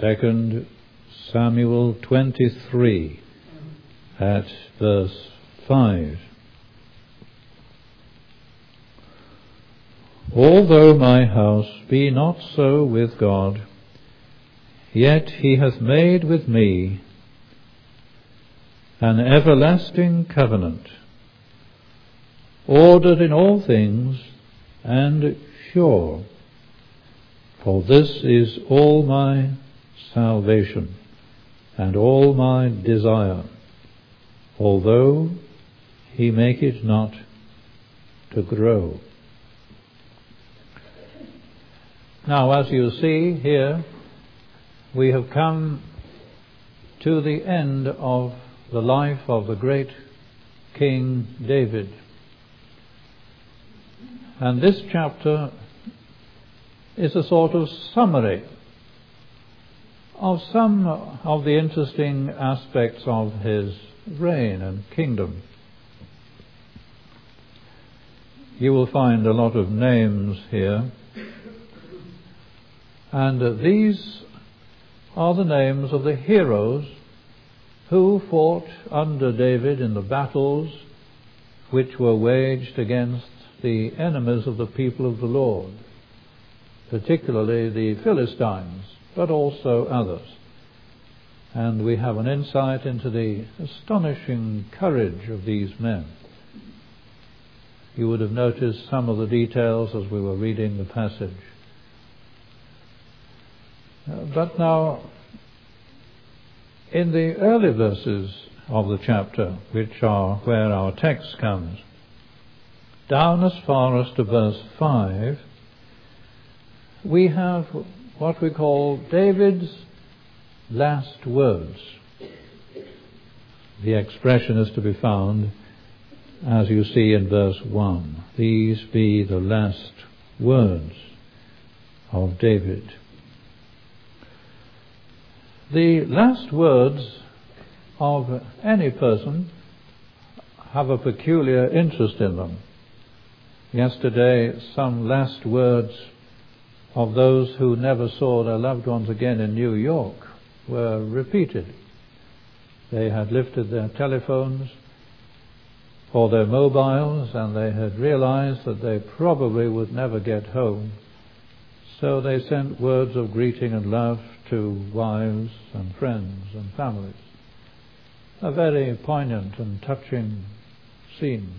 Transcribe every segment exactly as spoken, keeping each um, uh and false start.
Second Samuel twenty-three at verse five. Although my house be not so with God, yet he hath made with me an everlasting covenant, ordered in all things and sure. For this is all my salvation and all my desire, although he make it not to grow. Now, as you see here, we have come to the end of the life of the great King David. And this chapter is a sort of summary of some of the interesting aspects of his reign and kingdom. You will find a lot of names here. And uh, these are the names of the heroes who fought under David in the battles which were waged against the enemies of the people of the Lord, particularly the Philistines, but also others. And we have an insight into the astonishing courage of these men. You would have noticed some of the details as we were reading the passage. But now, in the early verses of the chapter, which are where our text comes, down as far as to verse five, we have what we call David's last words. The expression is to be found, as you see in verse one. These be the last words of David. The last words of any person have a peculiar interest in them. Yesterday, some last words of those who never saw their loved ones again in New York were repeated. They had lifted their telephones or their mobiles, and they had realized that they probably would never get home. So they sent words of greeting and love to wives and friends and families. A very poignant and touching scene.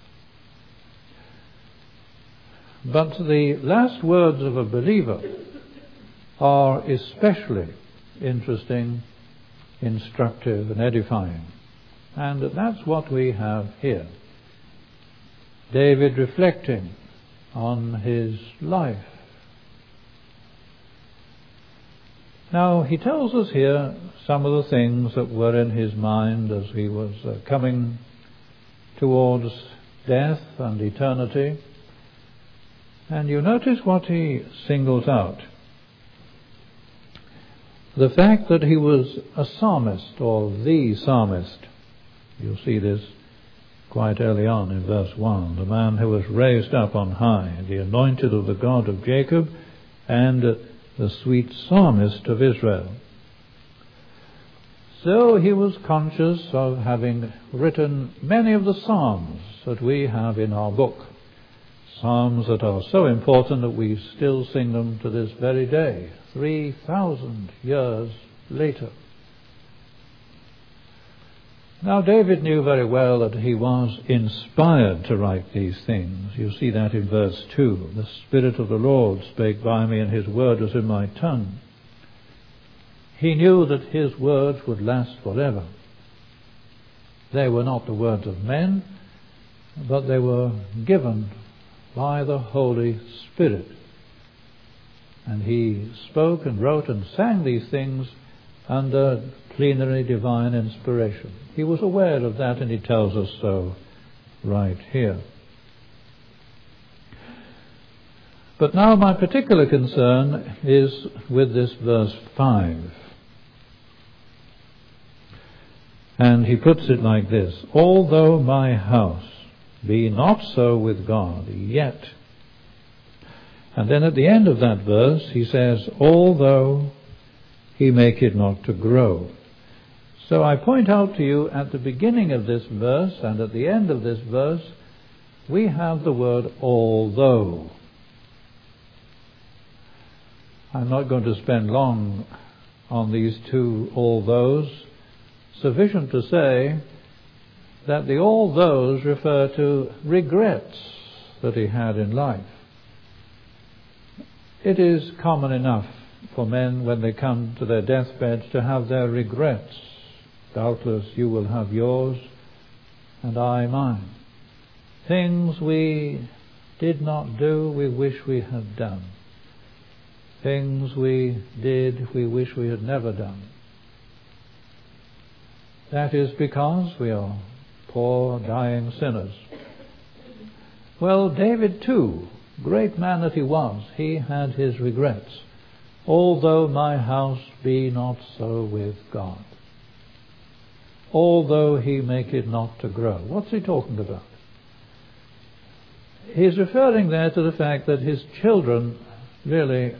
But the last words of a believer are especially interesting, instructive, and edifying. And that's what we have here. David reflecting on his life. Now, he tells us here some of the things that were in his mind as he was uh, coming towards death and eternity. And you notice what he singles out. The fact that he was a psalmist, or the psalmist. You'll see this quite early on in verse one. The man who was raised up on high, the anointed of the God of Jacob, and uh, the sweet psalmist of Israel. So he was conscious of having written many of the psalms that we have in our book. Psalms that are so important that we still sing them to this very day, three thousand years later. Now, David knew very well that he was inspired to write these things. You see that in verse two. The Spirit of the Lord spake by me, and his word was in my tongue. He knew that his words would last forever. They were not the words of men, but they were given by the Holy Spirit. And he spoke and wrote and sang these things under plenary divine inspiration. He was aware of that, and he tells us so right here. But now my particular concern is with this verse five. And he puts it like this: although my house be not so with God, yet. And then at the end of that verse he says, although he make it not to grow. So I point out to you at the beginning of this verse and at the end of this verse, we have the word although. I'm not going to spend long on these two althoughs. Sufficient to say that the althoughs refer to regrets that he had in life. It is common enough for men when they come to their deathbeds to have their regrets. Doubtless you will have yours and I mine. Things we did not do, we wish we had done. Things we did, we wish we had never done. That is because we are poor, dying sinners. Well, David too, great man that he was, he had his regrets. Although my house be not so with God. Although he make it not to grow. What's he talking about? He's referring there to the fact that his children really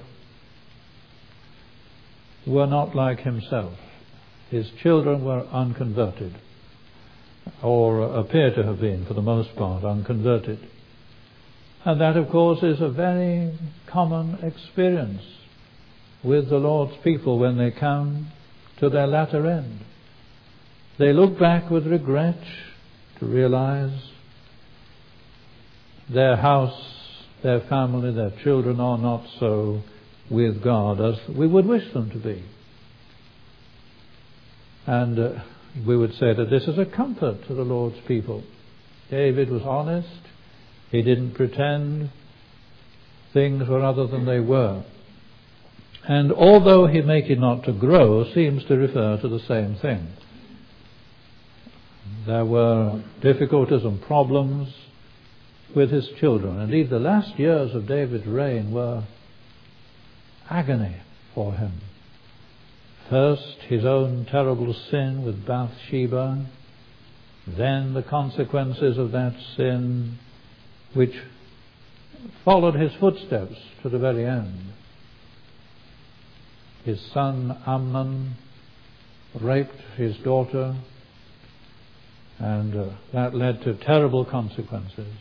were not like himself. His children were unconverted, or appear to have been, for the most part, unconverted. And that, of course, is a very common experience with the Lord's people when they come to their latter end. They look back with regret to realize their house, their family, their children are not so with God as we would wish them to be. And uh, we would say that this is a comfort to the Lord's people. David was honest. He didn't pretend things were other than they were. And although he make it not to grow seems to refer to the same thing. There were difficulties and problems with his children. Indeed, the last years of David's reign were agony for him. First, his own terrible sin with Bathsheba, then the consequences of that sin which followed his footsteps to the very end. His son Amnon raped his daughter, and uh, that led to terrible consequences.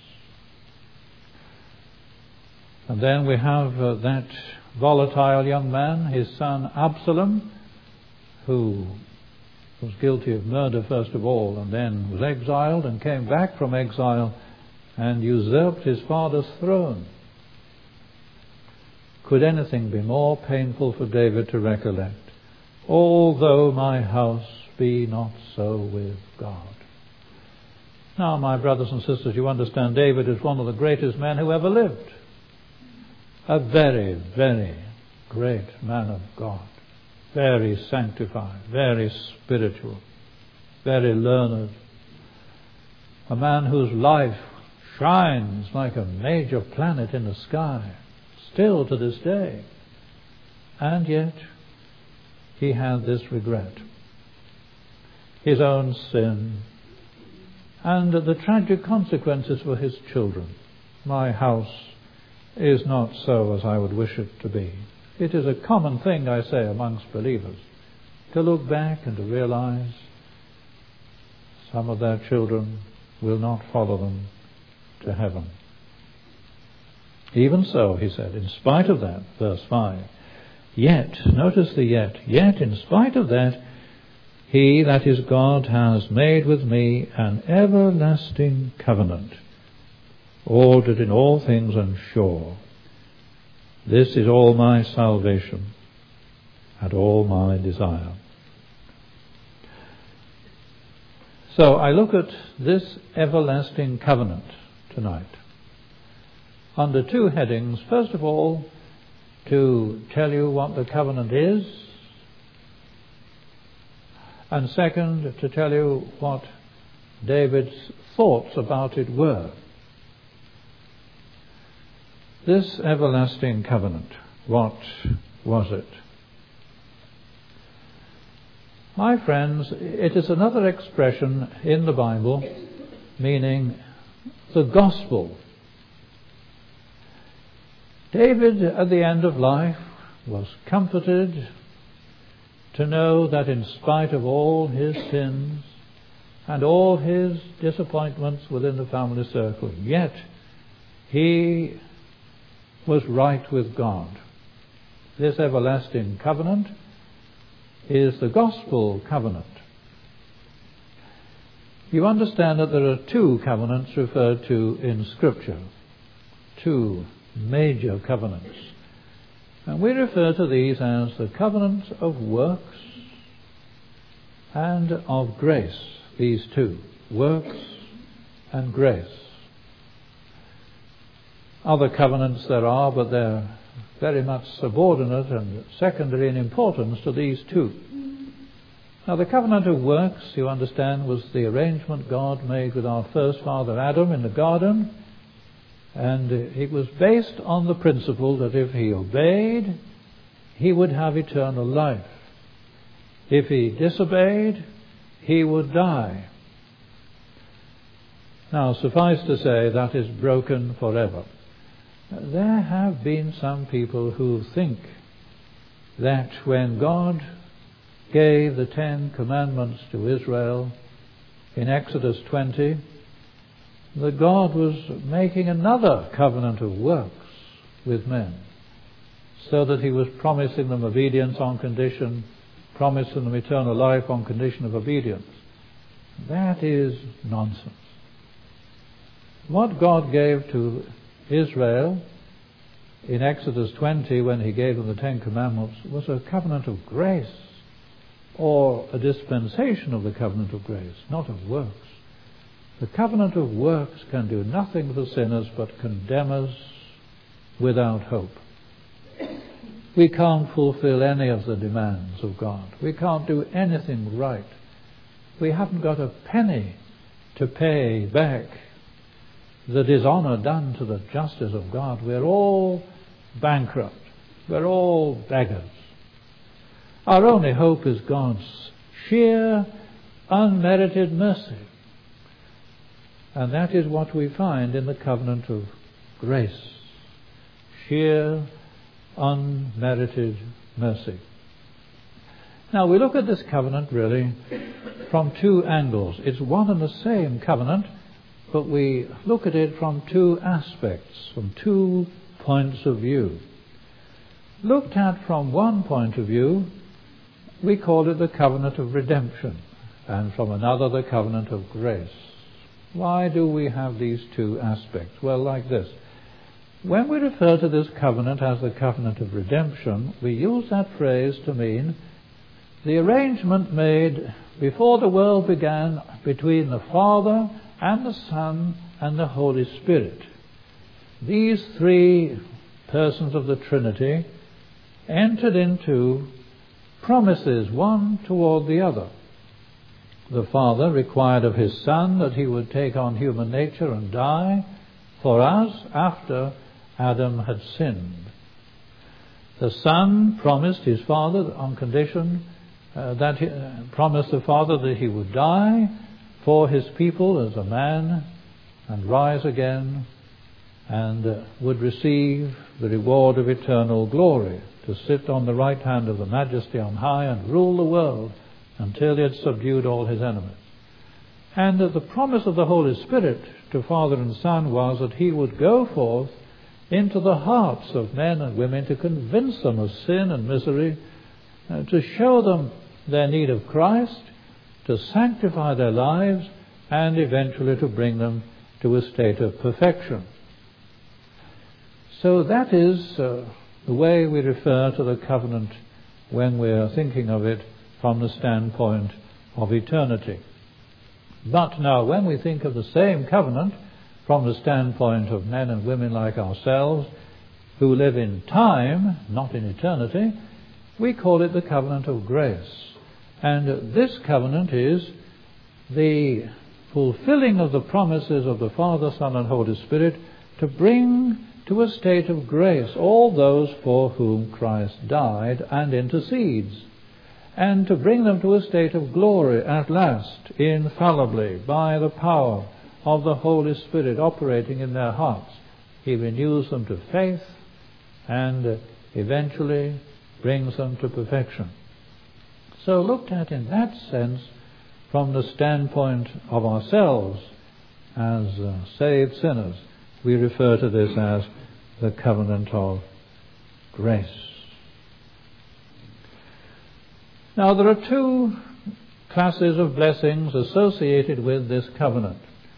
And then we have uh, that volatile young man, his son Absalom, who was guilty of murder first of all, and then was exiled and came back from exile and usurped his father's throne. Could anything be more painful for David to recollect? Although my house be not so with God. Now, my brothers and sisters, you understand David is one of the greatest men who ever lived. A very, very great man of God. Very sanctified, very spiritual, very learned. A man whose life shines like a major planet in the sky, still to this day. And yet, he had this regret. His own sin, and the tragic consequences for his children. My house is not so as I would wish it to be. It is a common thing, I say, amongst believers, to look back and to realize some of their children will not follow them to heaven. Even so, he said, in spite of that, verse five, yet, notice the yet, yet in spite of that, he, that is God, has made with me an everlasting covenant, ordered in all things and sure. This is all my salvation and all my desire. So I look at this everlasting covenant tonight under two headings. First of all, to tell you what the covenant is, and second, to tell you what David's thoughts about it were. This everlasting covenant, what was it? My friends, it is another expression in the Bible meaning the gospel. David, at the end of life, was comforted to know that in spite of all his sins and all his disappointments within the family circle, yet he was right with God. This everlasting covenant is the gospel covenant. You understand that there are two covenants referred to in Scripture, two major covenants. And we refer to these as the covenant of works and of grace, these two, works and grace. Other covenants there are, but they're very much subordinate and secondary in importance to these two. Now, the covenant of works, you understand, was the arrangement God made with our first father Adam in the garden, and it was based on the principle that if he obeyed, he would have eternal life. If he disobeyed, he would die. Now, suffice to say, that is broken forever. There have been some people who think that when God gave the Ten Commandments to Israel in Exodus twenty, that God was making another covenant of works with men, so that he was promising them obedience on condition, promising them eternal life on condition of obedience. That is nonsense. What God gave to Israel in Exodus twenty, when he gave them the Ten Commandments, was a covenant of grace, or a dispensation of the covenant of grace, not of works. The covenant of works can do nothing for sinners but condemn us without hope. We can't fulfill any of the demands of God. We can't do anything right. We haven't got a penny to pay back the dishonor done to the justice of God. We're all bankrupt. We're all beggars. Our only hope is God's sheer, unmerited mercy. And that is what we find in the covenant of grace. Sheer, unmerited mercy. Now, we look at this covenant really from two angles. It's one and the same covenant, but we look at it from two aspects, from two points of view. Looked at from one point of view, we call it the covenant of redemption, and from another, the covenant of grace. Why do we have these two aspects? Well, like this. When we refer to this covenant as the covenant of redemption, we use that phrase to mean the arrangement made before the world began between the Father and the Son and the Holy Spirit. These three persons of the Trinity entered into promises one toward the other. The Father required of his Son that he would take on human nature and die for us after Adam had sinned. The Son promised his Father on condition uh, that he, uh, promised the Father that he would die for his people as a man and rise again and uh, would receive the reward of eternal glory, to sit on the right hand of the Majesty on high and rule the world until he had subdued all his enemies. And uh, the promise of the Holy Spirit to Father and Son was that he would go forth into the hearts of men and women to convince them of sin and misery, uh, to show them their need of Christ, to sanctify their lives, and eventually to bring them to a state of perfection. So that is uh, the way we refer to the covenant when we're thinking of it from the standpoint of eternity. But now, when we think of the same covenant from the standpoint of men and women like ourselves who live in time, not in eternity, we call it the covenant of grace. And this covenant is the fulfilling of the promises of the Father, Son, and Holy Spirit to bring to a state of grace all those for whom Christ died and intercedes, and to bring them to a state of glory at last, infallibly, by the power of the Holy Spirit operating in their hearts. He renews them to faith and eventually brings them to perfection. So looked at in that sense, from the standpoint of ourselves as uh, saved sinners, we refer to this as the covenant of grace. Now there are two classes of blessings associated with this covenant.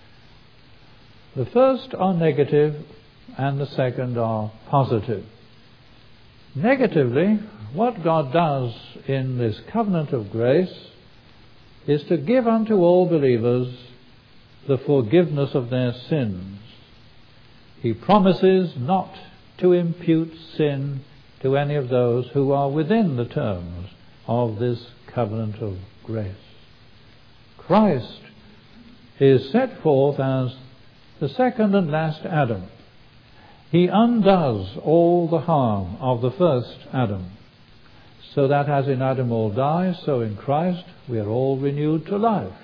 The first are negative and the second are positive. Negatively, what God does in this covenant of grace is to give unto all believers the forgiveness of their sins. He promises not to impute sin to any of those who are within the terms of this covenant of grace. Christ is set forth as the second and last Adam. He undoes all the harm of the first Adam, so that as in Adam all die, so in Christ we are all renewed to life.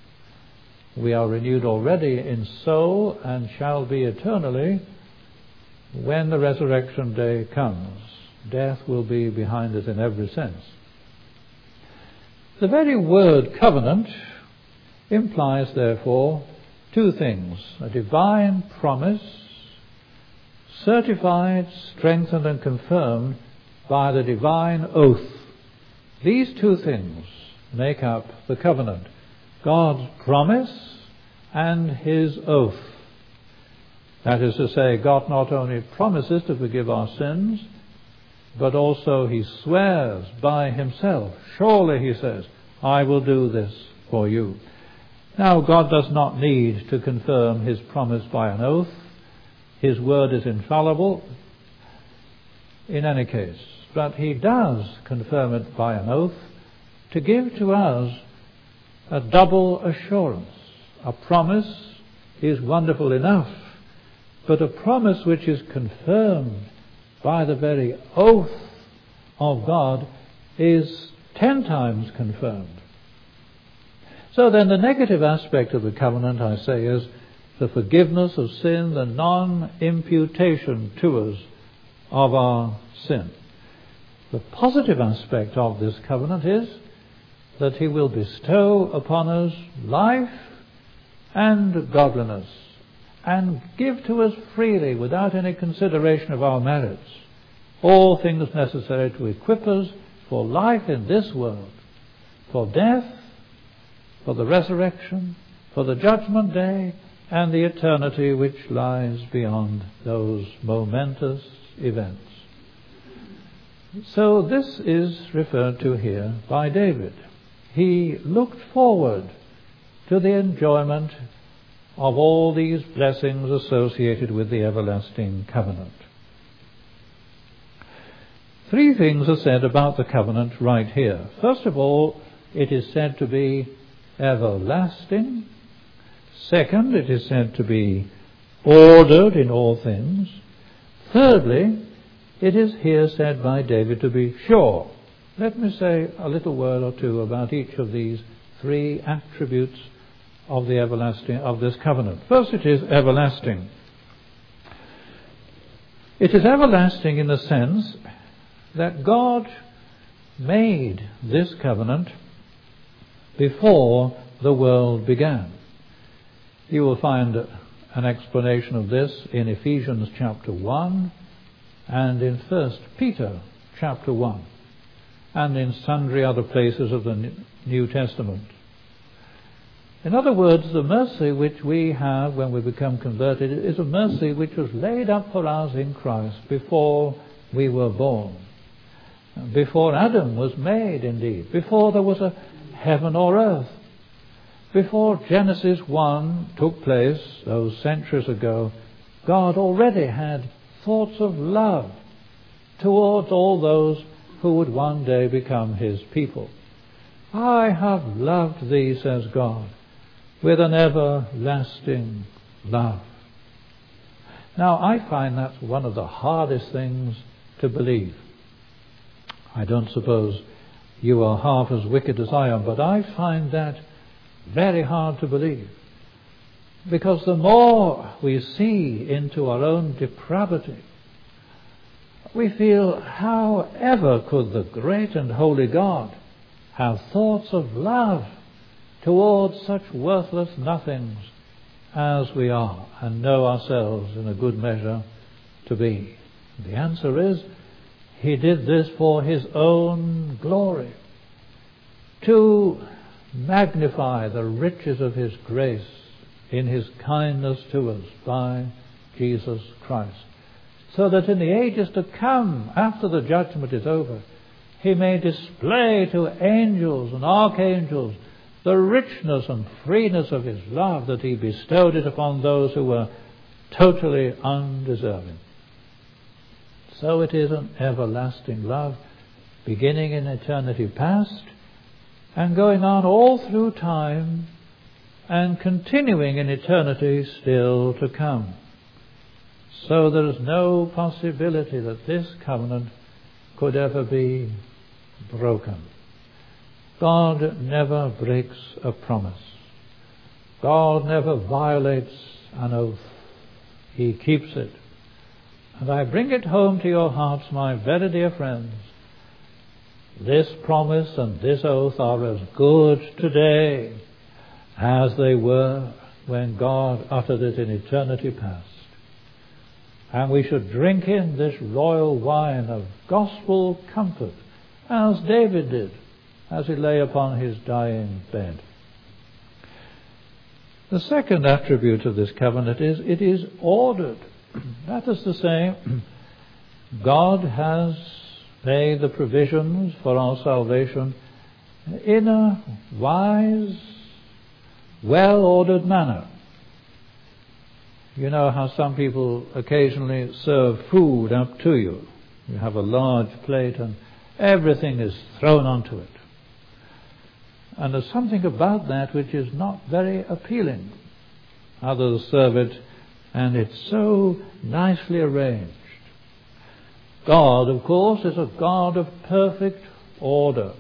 We are renewed already in soul and shall be eternally when the resurrection day comes. Death will be behind us in every sense. The very word covenant implies, therefore, two things: a divine promise, certified, strengthened and confirmed by the divine oath. These two things make up the covenant: God's promise and his oath. That is to say, God not only promises to forgive our sins, but also he swears by himself. Surely, he says, I will do this for you. Now, God does not need to confirm his promise by an oath. His word is infallible in any case. But he does confirm it by an oath to give to us a double assurance. A promise is wonderful enough, but a promise which is confirmed by the very oath of God is ten times confirmed. So then the negative aspect of the covenant, I say, is the forgiveness of sin, the non-imputation to us of our sin. The positive aspect of this covenant is that he will bestow upon us life and godliness, and give to us freely, without any consideration of our merits, all things necessary to equip us for life in this world, for death, for the resurrection, for the judgment day, and the eternity which lies beyond those momentous events. So this is referred to here by David. He looked forward to the enjoyment of all these blessings associated with the everlasting covenant. Three things are said about the covenant right here. First of all, it is said to be everlasting. Second, it is said to be ordered in all things. Thirdly, it is here said by David to be sure. Let me say a little word or two about each of these three attributes of the everlasting, of this covenant. First, it is everlasting. It is everlasting in the sense that God made this covenant before the world began. You will find an explanation of this in Ephesians chapter one and in First Peter chapter one and in sundry other places of the New Testament. In other words, the mercy which we have when we become converted is a mercy which was laid up for us in Christ before we were born. Before Adam was made, indeed. Before there was a heaven or earth. Before Genesis one took place, those centuries ago, God already had thoughts of love towards all those who would one day become his people. I have loved thee, says God, with an everlasting love. Now, I find that's one of the hardest things to believe. I don't suppose you are half as wicked as I am, but I find that very hard to believe. Because the more we see into our own depravity, we feel, how ever could the great and holy God have thoughts of love towards such worthless nothings as we are and know ourselves in a good measure to be? The answer is, he did this for his own glory, to magnify the riches of his grace in his kindness to us by Jesus Christ, so that in the ages to come, after the judgment is over, he may display to angels and archangels the richness and freeness of his love, that he bestowed it upon those who were totally undeserving. So it is an everlasting love, beginning in eternity past and going on all through time and continuing in eternity still to come. So there is no possibility that this covenant could ever be broken. God never breaks a promise. God never violates an oath. He keeps it. And I bring it home to your hearts, my very dear friends. This promise and this oath are as good today as they were when God uttered it in eternity past. And we should drink in this royal wine of gospel comfort, as David did, as he lay upon his dying bed. The second attribute of this covenant is it is ordered. That is to say, God has made the provisions for our salvation in a wise, well-ordered manner. You know how some people occasionally serve food up to you. You have a large plate and everything is thrown onto it. And there's something about that which is not very appealing. Others serve it and it's so nicely arranged. God, of course, is a God of perfect order.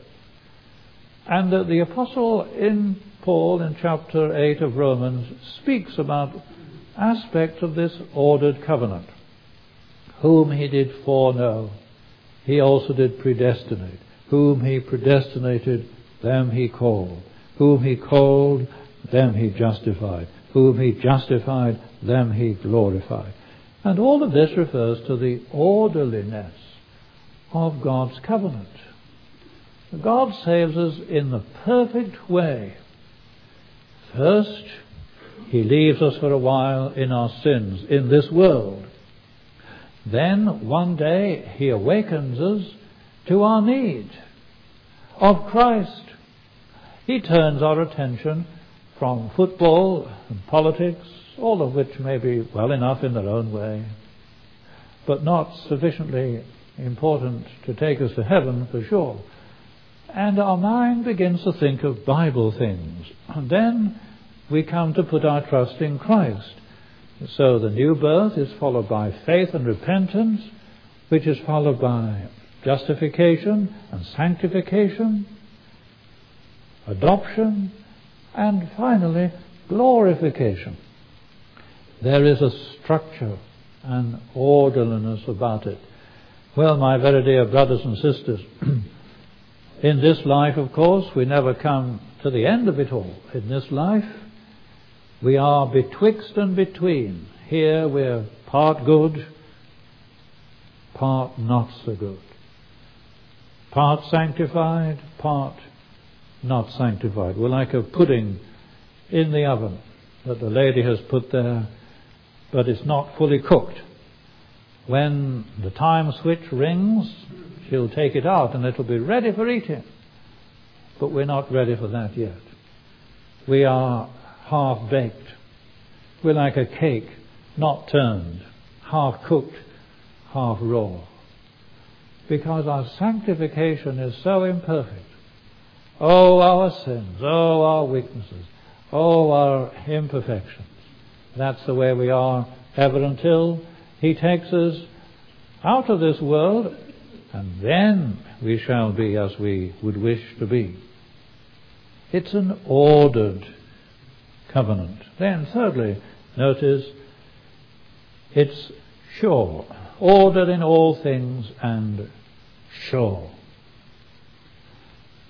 And uh, the Apostle in Paul in chapter eight of Romans speaks about aspects of this ordered covenant. Whom he did foreknow, he also did predestinate. Whom he predestinated, them he called. Whom he called, them he justified. Whom he justified, them he glorified. And all of this refers to the orderliness of God's covenant. God saves us in the perfect way. First, he leaves us for a while in our sins in this world. Then, one day, he awakens us to our need of Christ. He turns our attention from football and politics, all of which may be well enough in their own way, but not sufficiently important to take us to heaven for sure. And our mind begins to think of Bible things. And then we come to put our trust in Christ. So the new birth is followed by faith and repentance, which is followed by justification and sanctification, adoption, and finally glorification. There is a structure and orderliness about it. Well, my very dear brothers and sisters, in this life, of course, we never come to the end of it all. In this life, we are betwixt and between. Here we're part good, part not so good. Part sanctified, part not sanctified. We're like a pudding in the oven that the lady has put there, but it's not fully cooked. When the time switch rings, she'll take it out and it'll be ready for eating. But we're not ready for that yet. We are half-baked. We're like a cake, not turned, half-cooked, half-raw. Because our sanctification is so imperfect. Oh, our sins, oh, our weaknesses, oh, our imperfections. That's the way we are ever until he takes us out of this world, and then we shall be as we would wish to be. It's an ordered covenant. Then thirdly, notice it's sure. Ordered in all things and sure.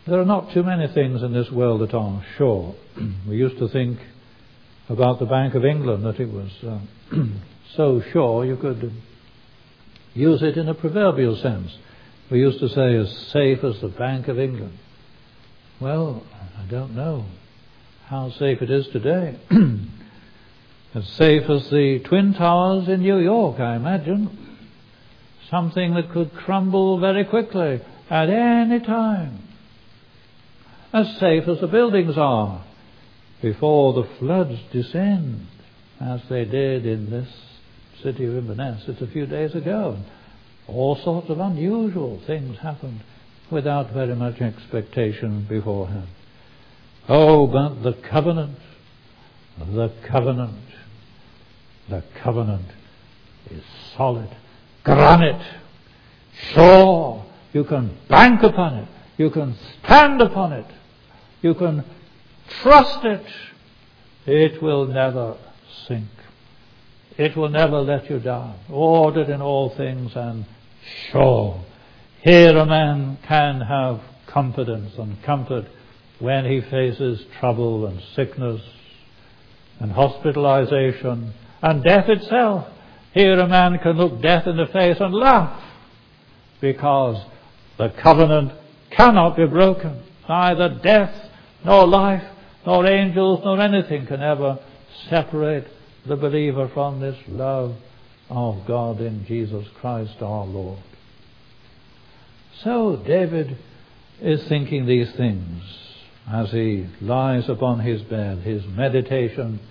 There are not too many things in this world that are sure. We used to think about the Bank of England that it was uh, so sure you could use it in a proverbial sense. We used to say as safe as the Bank of England. Well, I don't know how safe it is today. As safe as the Twin Towers in New York, I imagine. Something that could crumble very quickly at any time. As safe as the buildings are before the floods descend, as they did in this city of Inverness a few days ago. All sorts of unusual things happened without very much expectation beforehand. Oh, but the covenant, the covenant, the covenant is solid, granite, sure. You can bank upon it. You can stand upon it. You can trust it. It will never sink. It will never let you down. Ordered in all things and sure. Here a man can have confidence and comfort when he faces trouble and sickness and hospitalization and death itself. Here a man can look death in the face and laugh, because the covenant cannot be broken. Neither death nor life nor angels nor anything can ever separate the believer from this love of God in Jesus Christ our Lord. So David is thinking these things as he lies upon his bed. His meditation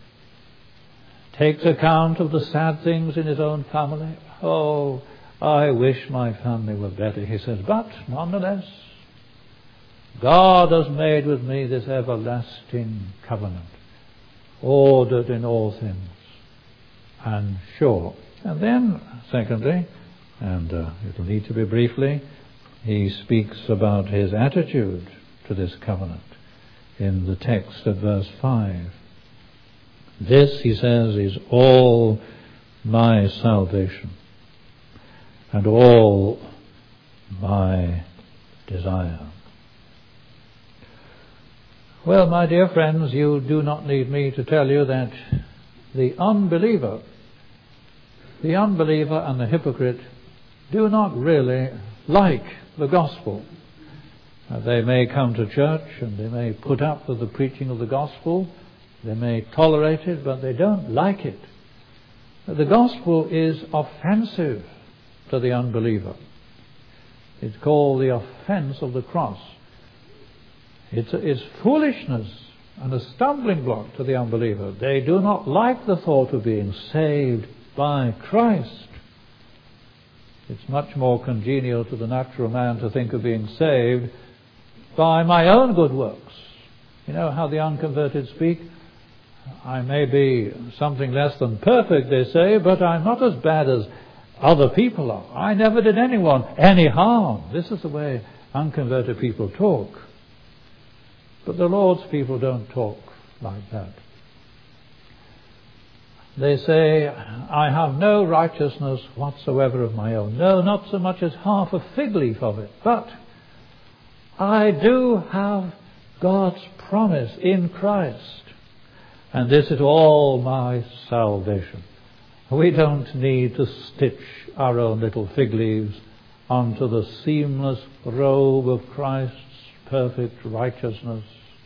takes account of the sad things in his own family. Oh, I wish my family were better, he says, but nonetheless, God has made with me this everlasting covenant, ordered in all things and sure. And then, secondly, and uh, it'll need to be briefly, he speaks about his attitude to this covenant in the text of verse five. This, he says, is all my salvation and all my desire. Well, my dear friends, you do not need me to tell you that the unbeliever, the unbeliever and the hypocrite do not really like the gospel. Uh, they may come to church and they may put up with the preaching of the gospel. They may tolerate it, but they don't like it. The gospel is offensive to the unbeliever. It's called the offense of the cross. It's, it's foolishness and a stumbling block to the unbeliever. They do not like the thought of being saved by Christ. It's much more congenial to the natural man to think of being saved by my own good works. You know how the unconverted speak? I may be something less than perfect, they say, but I'm not as bad as other people are. I never did anyone any harm. This is the way unconverted people talk. But the Lord's people don't talk like that. They say, I have no righteousness whatsoever of my own. No, not so much as half a fig leaf of it. But I do have God's promise in Christ. And this is all my salvation. We don't need to stitch our own little fig leaves onto the seamless robe of Christ's perfect righteousness.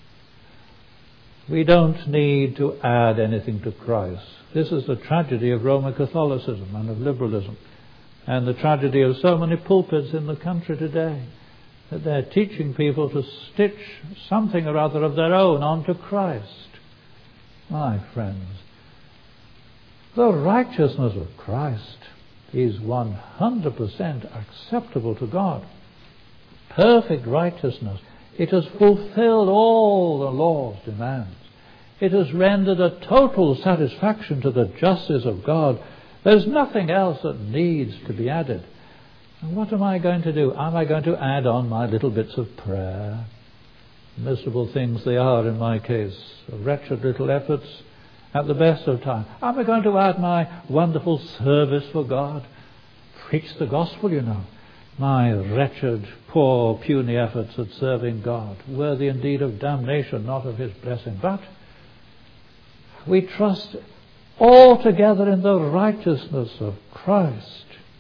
We don't need to add anything to Christ. This is the tragedy of Roman Catholicism and of liberalism, and the tragedy of so many pulpits in the country today, that they're teaching people to stitch something or other of their own onto Christ. My friends, the righteousness of Christ is one hundred percent acceptable to God. Perfect righteousness. It has fulfilled all the law's demands. It has rendered a total satisfaction to the justice of God. There's nothing else that needs to be added. And what am I going to do? Am I going to add on my little bits of prayer? Miserable things they are in my case. Wretched little efforts at the best of times. Am I going to add my wonderful service for God? Preach the gospel, you know. my wretched, poor, puny efforts at serving God, worthy indeed of damnation, not of his blessing. But we trust altogether in the righteousness of Christ.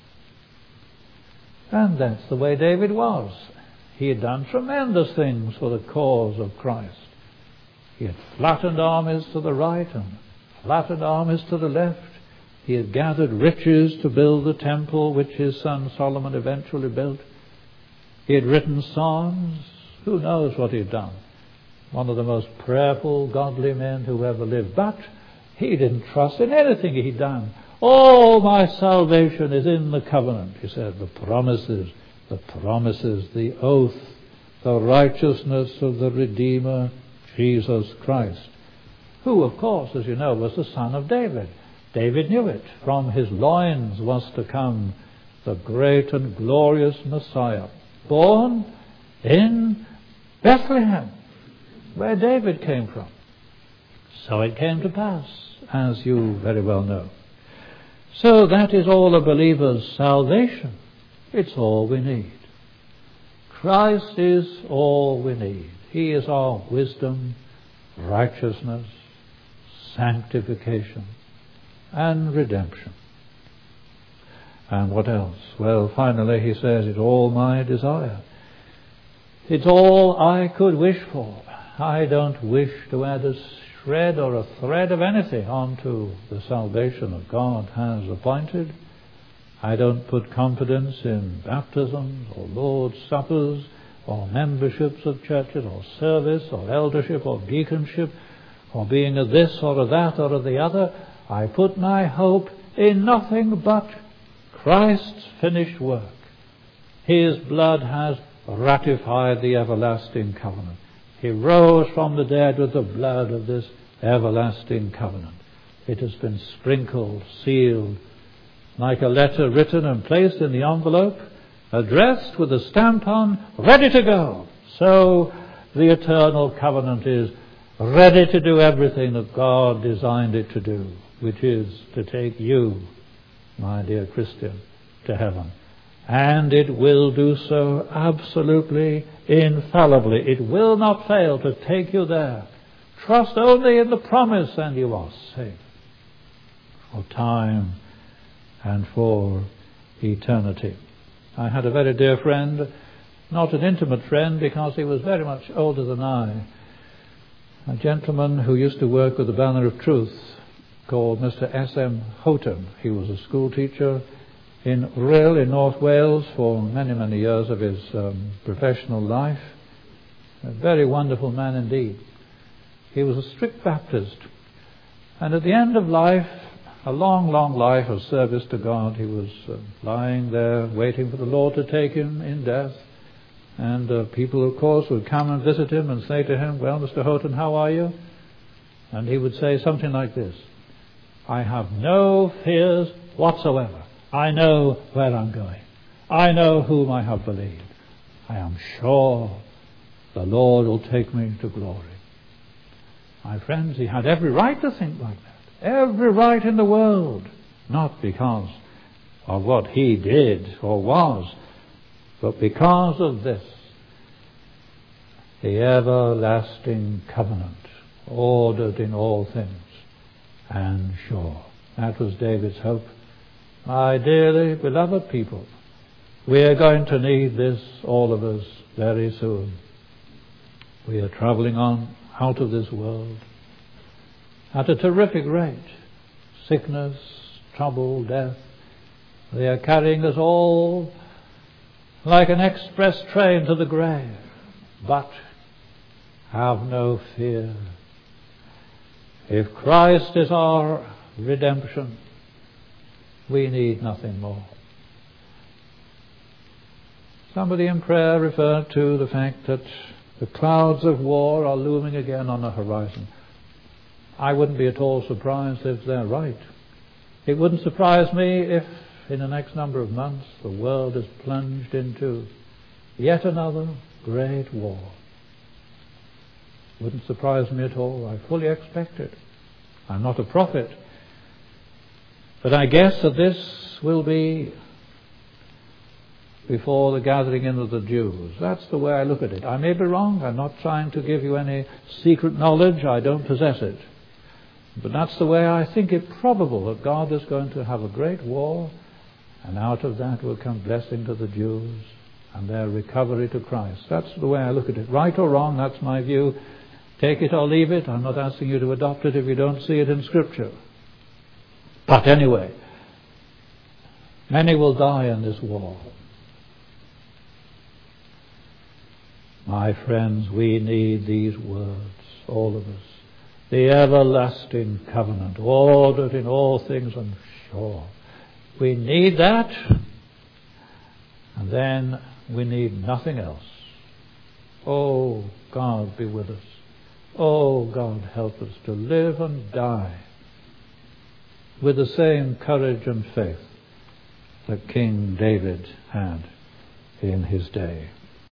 And that's the way David was. He had done tremendous things for the cause of Christ. He had flattened armies to the right and flattened armies to the left. He had gathered riches to build the temple which his son Solomon eventually built. He had written psalms. Who knows what he had done? One of the most prayerful, godly men who ever lived. But he didn't trust in anything he'd done. All my salvation is in the covenant, he said. The promises, the promises, the oath, the righteousness of the Redeemer, Jesus Christ, who, of course, as you know, was the son of David. David knew it. From his loins was to come the great and glorious Messiah, born in Bethlehem, where David came from. So it came to pass, as you very well know. So that is all a believer's salvation. It's all we need. Christ is all we need. He is our wisdom, righteousness, sanctification, and redemption. And what else? Well, finally he says, it's all my desire. It's all I could wish for. I don't wish to add a shred or a thread of anything onto the salvation that God has appointed. I don't put confidence in baptisms or Lord's Suppers or memberships of churches or service or eldership or deaconship or being a this or a that or a the other. I put my hope in nothing but Christ's finished work. His blood has ratified the everlasting covenant. He rose from the dead with the blood of this everlasting covenant. It has been sprinkled, sealed, like a letter written and placed in the envelope, addressed with a stamp on, ready to go. So the eternal covenant is ready to do everything that God designed it to do, which is to take you, my dear Christian, to heaven. And it will do so absolutely, infallibly. It will not fail to take you there. Trust only in the promise and you are safe for time and for eternity. I had a very dear friend, not an intimate friend because he was very much older than I, a gentleman who used to work with the Banner of Truth called Mister S M Houghton. He was a school teacher in Rhyl in North Wales for many, many years of his um, professional life. A very wonderful man indeed. He was a strict Baptist. And at the end of life, a long, long life of service to God, he was uh, lying there waiting for the Lord to take him in death. And uh, people, of course, would come and visit him and say to him, well, Mister Houghton, how are you? And he would say something like this: I have no fears whatsoever. I know where I'm going. I know whom I have believed. I am sure the Lord will take me to glory. My friends, he had every right to think like that. Every right in the world. Not because of what he did or was, but because of this, the everlasting covenant, ordered in all things and sure. That was David's hope. My dearly beloved people, we are going to need this, all of us, very soon. We are travelling on out of this world at a terrific rate. Sickness, trouble, death, they are carrying us all like an express train to the grave. But have no fear. If Christ is our redemption, we need nothing more. Somebody in prayer referred to the fact that the clouds of war are looming again on the horizon. I wouldn't be at all surprised if they're right. It wouldn't surprise me if in the next number of months the world is plunged into yet another great war. Wouldn't surprise me at all. I fully expect it. I'm not a prophet, but I guess that this will be before the gathering in of the Jews. That's the way I look at it. I may be wrong. I'm not trying to give you any secret knowledge. I don't possess it. But that's the way I think it probable that God is going to have a great war, and out of that will come blessing to the Jews and their recovery to Christ. That's the way I look at it. Right or wrong, that's my view. Take it or leave it. I'm not asking you to adopt it if you don't see it in Scripture. But anyway, many will die in this war. My friends, we need these words, all of us. The everlasting covenant, ordered in all things and sure. We need that, and then we need nothing else. Oh, God be with us. Oh, God help us to live and die with the same courage and faith that King David had in his day.